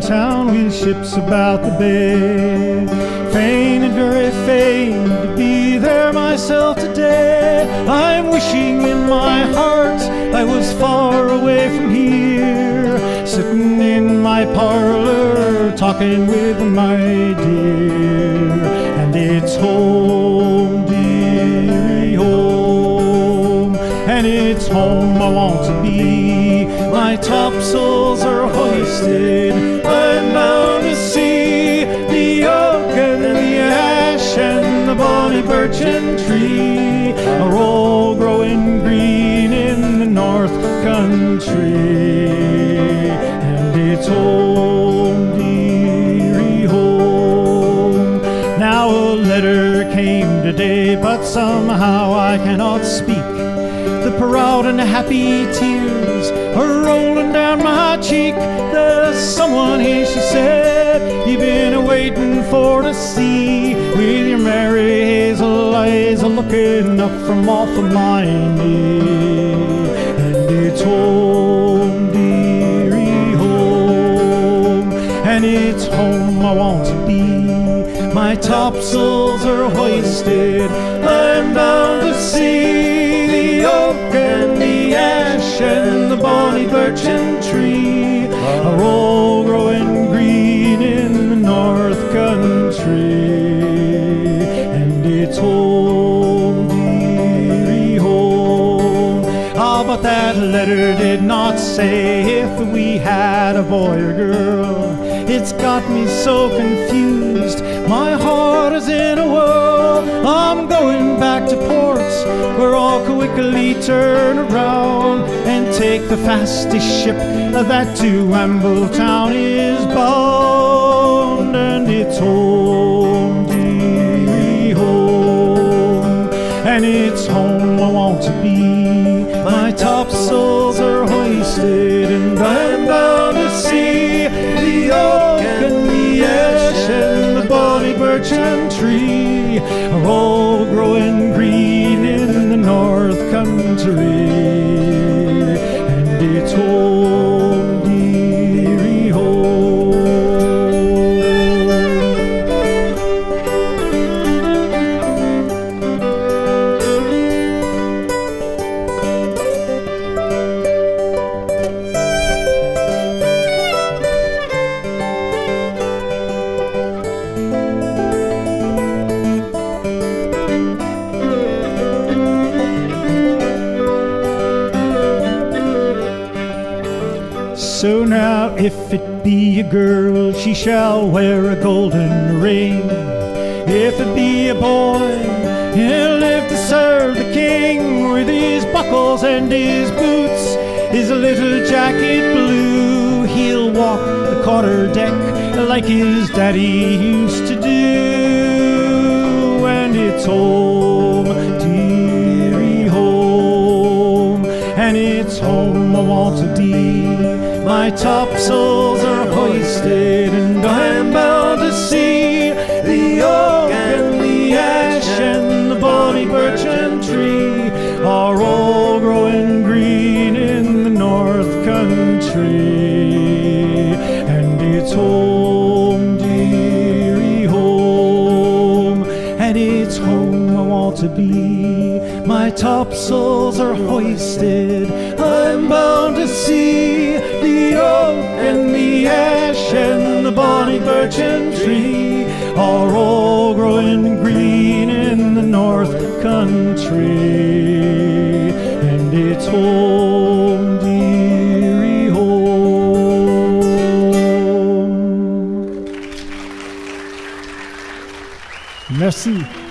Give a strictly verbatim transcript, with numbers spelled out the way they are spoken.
town with ships about the bay. Fain and very fain to be there myself today. I'm wishing in my heart I was far away from here, sitting in my parlor talking with my dear. And it's home, dearie, home, and it's home I want to be. My topsails are hoisted, I'm bound to see the oak and the ash and the bonny birchen tree are all growing green in the north country. And it's home, dearie, home. Now a letter came today, but somehow I cannot speak. The proud and happy tears are rolling down my cheek. There's someone here, she said, you've been a-waiting for to see, with your merry hazel eyes a-looking up from off of my knee. And it's home, dearie, home, and it's home I want to be. My topsails are hoisted, I'm bound to see the oak and the ash and the bonny birchen tree are all growing green in the north country. And it's home, dearie, home. Ah, but that letter did not say if we had a boy or girl. It's got me so confused, my heart is in a whirl. I'm going back to port, where I'll quickly turn around and take the fastest ship that to Ambletown is bound. And it's home, dearie, home, and it's home I want to be. My topsails are hoisted, and I'm bound to see the oak and the ash and the bonny birchen tree are all growing green in the north country. And it's home, dearie, home. So now if it be a girl, she shall wear a golden ring. If it be a boy, he'll live to serve the king, with his buckles and his boots, his little jacket blue. He'll walk the quarter deck like his daddy used to do. And it's home, dearie, home, and it's home I want to be. My topsails are hoisted, and I'm bound to see the oak and the ash and the bonny birchen tree are all growing green in the north country. And it's home, dearie, home, and it's home I want to be. My topsails are hoisted, I'm bound to see the oak and the ash and the bonny birchen tree are all growing green in the north country. And it's home, dearie, home. Merci.